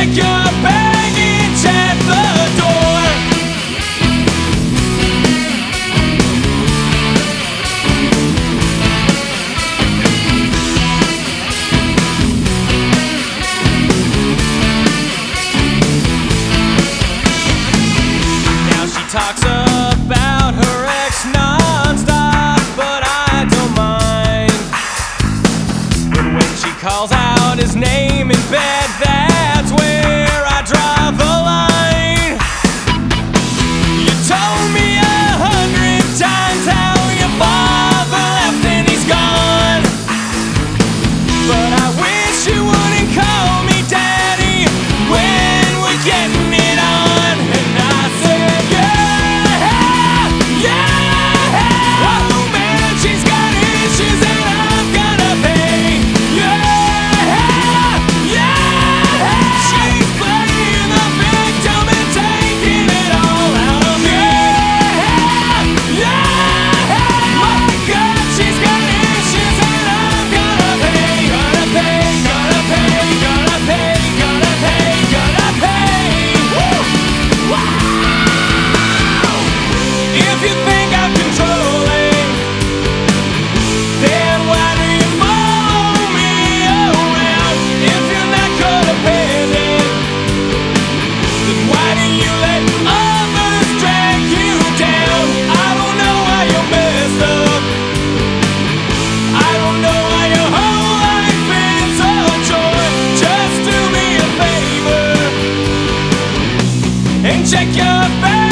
check your baggage at the door. Now she talks about her ex non-stop, but I don't mind. But when she calls out his name in bed, that's where I draw the line. You told me 100 times how your father left and he's gone, but I wish you wouldn't call me daddy when we're getting it on. And I said, yeah, yeah. Oh man, she's got issues and I'm gonna pay. Yeah, yeah. She's playing the victim and taking it all out of me. Yeah, yeah. My God, she's got issues and I'm gonna pay. Gonna pay, gonna pay, gonna pay, gonna pay, gonna pay. Woo! Wow! If you think I'm controlling, then why do you follow me around? If you're not codependent, then why do you let others drag you down? I don't know why you're messed up. I don't know why your whole life is a chore. Just do me a favor and check your back.